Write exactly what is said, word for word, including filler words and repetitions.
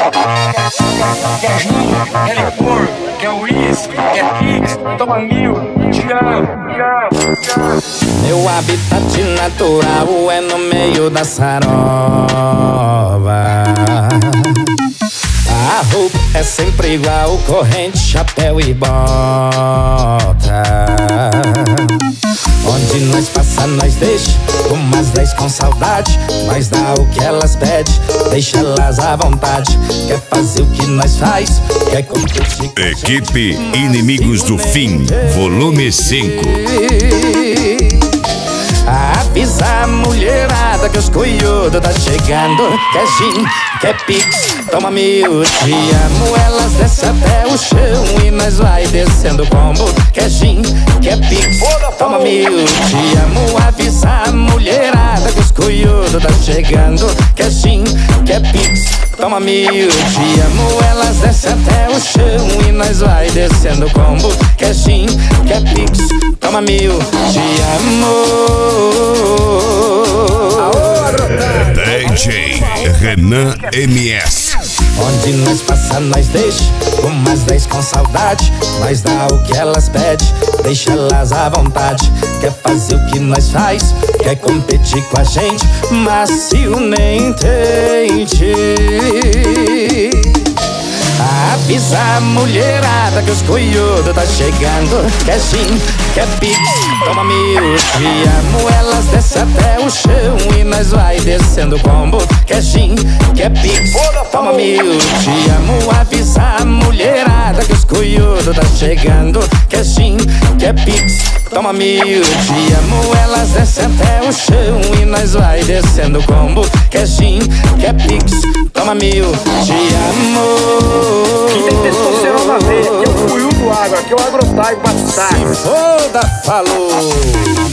Quer gin, quer licor, quer uísque, quer kicks, toma mil, te amo, te amo, te amo. Meu habitat natural é no meio da sarova. A roupa é sempre igual, corrente, chapéu e bota. Onde nós passa, nós deixa umas dez com saudade. Nós dá o que elas pedem, deixa elas à vontade. Quer fazer o que nós faz, quer competir com Equipe Inimigos do Fim, volume cinco. Avisa a mulherada que os coiudos tá chegando. Quer gin, quer pix, toma mil, te amo. Elas descem até o chão e nós vai descendo o combo. Quer gin, quer pix, toma mil, te amo. Avisa a mulherada que os coiudos tá chegando. Quer gin, quer pix, toma mil, te amo. Elas descem até o chão e nós vai descendo o combo. Quer gin, quer pix, toma mil, te amo. D J Renan M S. Onde nós passa, nós deixa umas dez com saudade. Nós dá o que elas pedem, deixa elas à vontade. Quer fazer o que nós faz, quer competir com a gente, macio nem tente. Avisa a mulherada que os coiudos tá chegando. Quer gin, quer pix, toma mil, te amo. Elas descem até o chão e nós vai descendo o combo. Quer gin, quer pix, toma mil, te amo. Avisa a mulherada que os coiudos tá chegando. Quer gin, quer pix, toma mil, te amo. Elas descem até o chão e nós vai descendo o combo. Quer gin, quer pix, toma mil, te amo. Quem tem testosterona na veia, que é o Cuiú do Agro, aqui é o Agrotype Batistar. Se foda, falou!